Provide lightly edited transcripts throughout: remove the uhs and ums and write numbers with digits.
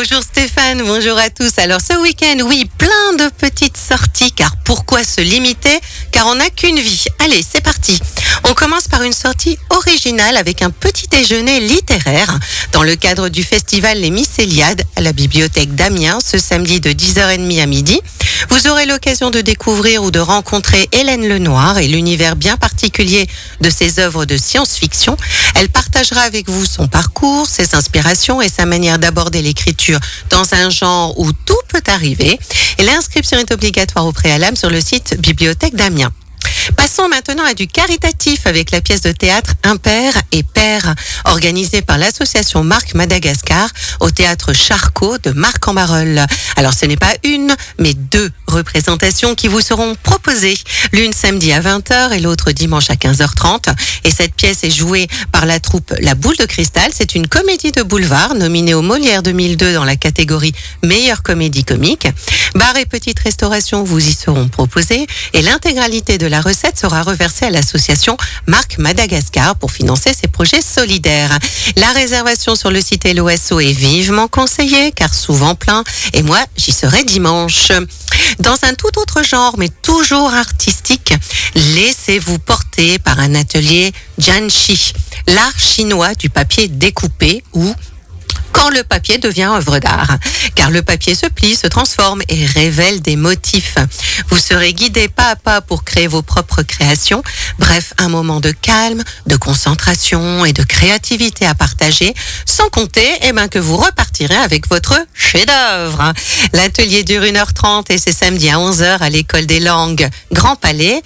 Bonjour Stéphane, bonjour à tous. Alors ce week-end, oui, plein de petites sorties, car pourquoi se limiter? Car on n'a qu'une vie. Allez, c'est parti. On commence par une sortie originale avec un petit déjeuner littéraire dans le cadre du festival Les Mycéliades à la bibliothèque d'Amiens ce samedi de 10h30 à midi. Vous aurez l'occasion de découvrir ou de rencontrer Hélène Lenoir et l'univers bien particulier de ses œuvres de science-fiction. Elle partagera avec vous son parcours, ses inspirations et sa manière d'aborder l'écriture dans un genre où tout peut arriver. Et l'inscription est obligatoire au préalable sur le site Bibliothèque d'Amiens. Passons maintenant à du caritatif avec la pièce de théâtre Impair et Pair, organisée par l'association Marc Madagascar au théâtre Charcot de Marc-en-Barœul. Alors ce n'est pas une, mais deux représentations qui vous seront proposées. L'une samedi à 20h et l'autre dimanche à 15h30. Et cette pièce est jouée par la troupe La Boule de Cristal. C'est une comédie de boulevard nominée au Molière 2002 dans la catégorie meilleure comédie comique. Bar et petite restauration vous y seront proposés et l'intégralité de la recette sera reversée à l'association Marc Madagascar pour financer ses projets solidaires. La réservation sur le site LOSO est vivement conseillée car souvent plein et moi j'y serai dimanche. Dans un tout autre genre mais toujours artistique, laissez-vous porter par un atelier Jianxi, l'art chinois du papier découpé ou quand le papier devient œuvre d'art. Car le papier se plie, se transforme et révèle des motifs. Vous serez guidé pas à pas pour créer vos propres créations. Bref, un moment de calme, de concentration et de créativité à partager, sans compter que vous repartirez avec votre chef-d'œuvre. L'atelier dure 1h30 et c'est samedi à 11h à l'école des langues Grand Calais,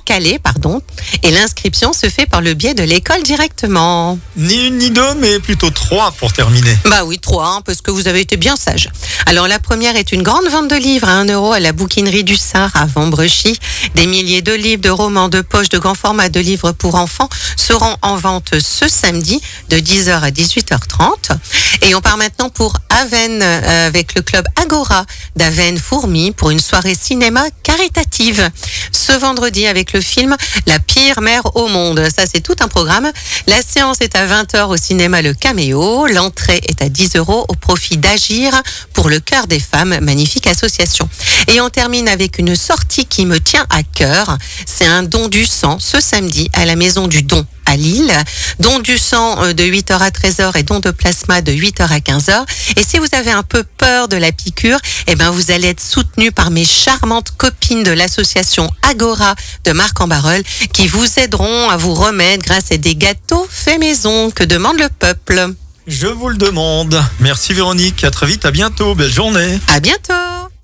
et l'inscription se fait par le biais de l'école directement. Ni une ni deux, mais plutôt trois pour terminer. Bah oui, 3, parce que vous avez été bien sage. Alors la première est une grande vente de livres à 1 euro à la bouquinerie du Sard à Vambrechy. Des milliers de livres, de romans, de poches, de grands formats, de livres pour enfants seront en vente ce samedi de 10h à 18h30. Et on part maintenant pour Avène avec le club Agora d'Avène-Fourmi pour une soirée cinéma caritative. Ce vendredi avec le film La pire mère au monde. Ça, c'est tout un programme. La séance est à 20h au cinéma Le Caméo. L'entrée est à 10 euros au profit d'Agir pour le cœur des femmes, magnifique association. Et on termine avec une sortie qui me tient à cœur. C'est un don du sang ce samedi à la Maison du Don à Lille. Don du sang de 8h à 13h et don de plasma de 8h à 15h. Et si vous avez un peu peur de la piqûre, vous allez être soutenu par mes charmantes copines de l'association Agora de Marc-en-Barœul qui vous aideront à vous remettre grâce à des gâteaux faits maison que demande le peuple. Je vous le demande. Merci Véronique, à très vite, à bientôt, belle journée. À bientôt.